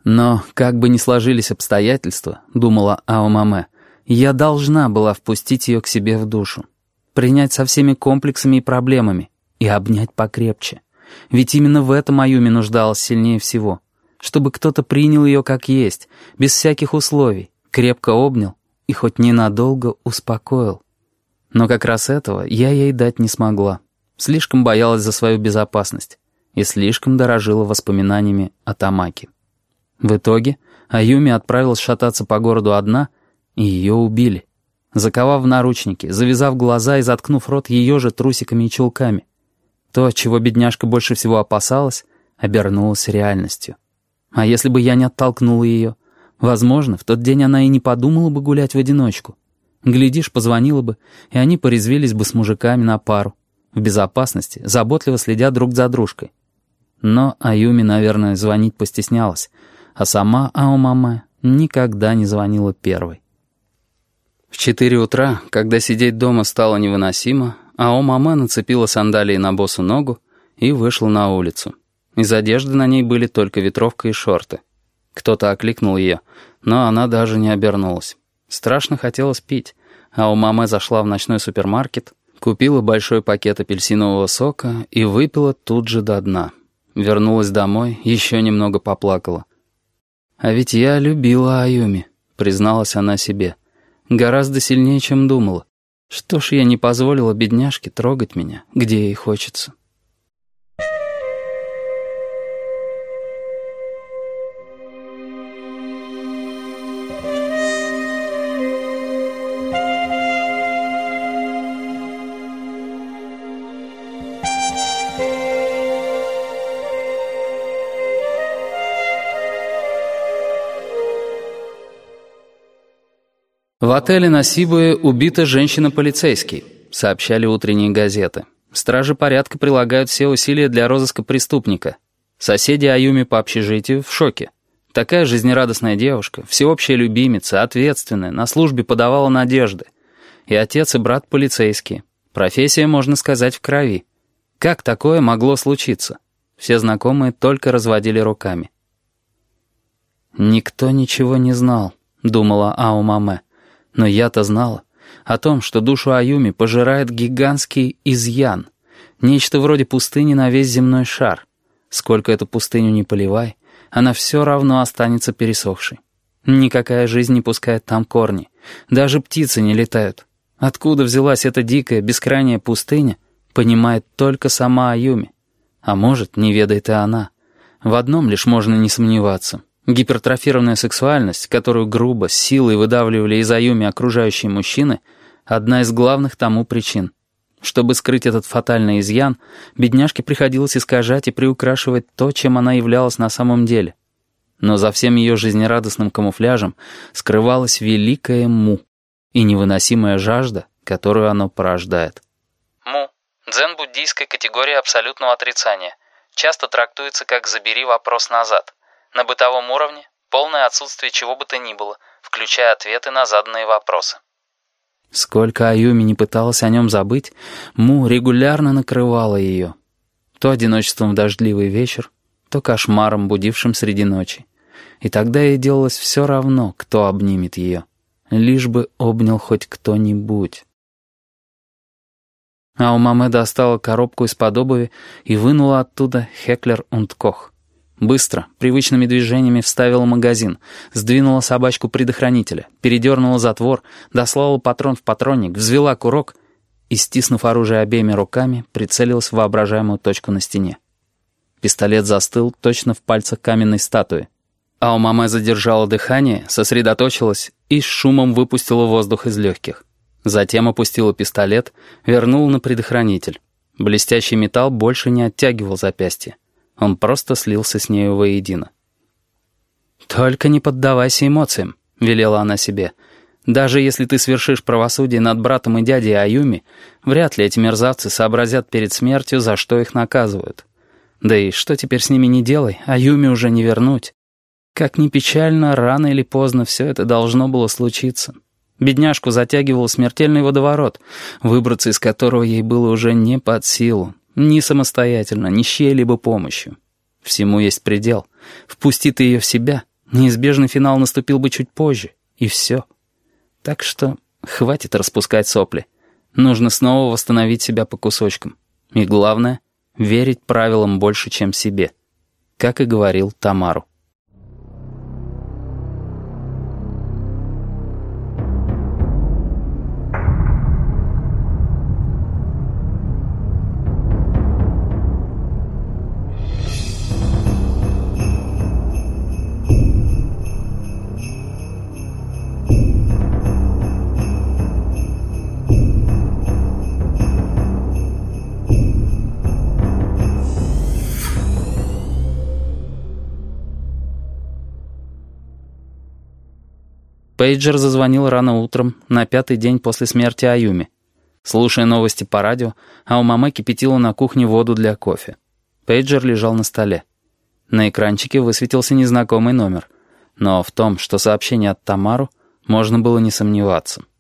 Но, как бы ни сложились обстоятельства, думала Аомаме, я должна была впустить ее к себе в душу, принять со всеми комплексами и проблемами и обнять покрепче. Ведь именно в этом Аюми нуждалась сильнее всего. Чтобы кто-то принял ее как есть, без всяких условий, крепко обнял и хоть ненадолго успокоил. Но как раз этого я ей дать не смогла. Слишком боялась за свою безопасность и слишком дорожила воспоминаниями о Тамаке. В итоге Аюми отправилась шататься по городу одна, и ее убили, заковав в наручники, завязав глаза и заткнув рот ее же трусиками и чулками. То, чего бедняжка больше всего опасалась, обернулось реальностью. А если бы я не оттолкнула ее, возможно, в тот день она и не подумала бы гулять в одиночку. Глядишь, позвонила бы, и они порезвились бы с мужиками на пару, в безопасности, заботливо следя друг за дружкой. Но Аюми, наверное, звонить постеснялась, а сама Аомаме никогда не звонила первой. В 4 утра, когда сидеть дома стало невыносимо, Аомаме нацепила сандалии на босу ногу и вышла на улицу. Из одежды на ней были только ветровка и шорты. Кто-то окликнул ее, но она даже не обернулась. Страшно хотелось пить. Аомаме зашла в ночной супермаркет, купила большой пакет апельсинового сока и выпила тут же до дна. Вернулась домой, еще немного поплакала. «А ведь я любила Аюми», — призналась она себе. «Гораздо сильнее, чем думала. Что ж я не позволила бедняжке трогать меня, где ей хочется». В отеле на Сибуе убита женщина-полицейский, сообщали утренние газеты. Стражи порядка прилагают все усилия для розыска преступника. Соседи Аюми по общежитию в шоке. Такая жизнерадостная девушка, всеобщая любимица, ответственная, на службе подавала надежды. И отец, и брат полицейские. Профессия, можно сказать, в крови. Как такое могло случиться? Все знакомые только разводили руками. «Никто ничего не знал», — думала Аомаме. Но я-то знала о том, что душу Аюми пожирает гигантский изъян. Нечто вроде пустыни на весь земной шар. Сколько эту пустыню не поливай, она все равно останется пересохшей. Никакая жизнь не пускает там корни. Даже птицы не летают. Откуда взялась эта дикая, бескрайняя пустыня, понимает только сама Аюми. А может, не ведает и она. В одном лишь можно не сомневаться. Гипертрофированная сексуальность, которую грубо, с силой выдавливали из Аюми окружающие мужчины, одна из главных тому причин. Чтобы скрыть этот фатальный изъян, бедняжке приходилось искажать и приукрашивать то, чем она являлась на самом деле. Но за всем ее жизнерадостным камуфляжем скрывалась великая Му и невыносимая жажда, которую оно порождает. Му – дзен-буддийская категория абсолютного отрицания. Часто трактуется как «забери вопрос назад». На бытовом уровне полное отсутствие чего бы то ни было, включая ответы на заданные вопросы. Сколько Аюми не пыталась о нем забыть, Му регулярно накрывала ее. То одиночеством в дождливый вечер, то кошмаром, будившим среди ночи. И тогда ей делалось все равно, кто обнимет ее. Лишь бы обнял хоть кто-нибудь. Аомаме достала коробку из-под обуви и вынула оттуда Heckler & Koch. Быстро, привычными движениями вставила магазин, сдвинула собачку предохранителя, передернула затвор, дослала патрон в патронник, взвела курок и, стиснув оружие обеими руками, прицелилась в воображаемую точку на стене. Пистолет застыл точно в пальцах каменной статуи. Аомаме задержала дыхание, сосредоточилась и с шумом выпустила воздух из легких. Затем опустила пистолет, вернула на предохранитель. Блестящий металл больше не оттягивал запястье. Он просто слился с нею воедино. «Только не поддавайся эмоциям», — велела она себе. «Даже если ты свершишь правосудие над братом и дядей Аюми, вряд ли эти мерзавцы сообразят перед смертью, за что их наказывают. Да и что теперь с ними не делай, Аюми уже не вернуть. Как ни печально, рано или поздно все это должно было случиться. Бедняжку затягивал смертельный водоворот, выбраться из которого ей было уже не под силу. Ни самостоятельно, ни с чьей-либо помощью. Всему есть предел. Впусти ты ее в себя, Неизбежный финал наступил бы чуть позже, и все. Так что хватит распускать сопли. Нужно снова восстановить себя по кусочкам. И главное — верить правилам больше, чем себе. Как и говорил Тамару. Пейджер зазвонил рано утром, на 5-й день после смерти Аюми. Слушая новости по радио, Аомаме кипятила на кухне воду для кофе. Пейджер лежал на столе. На экранчике высветился незнакомый номер, но в том, что сообщение от Тамару, можно было не сомневаться.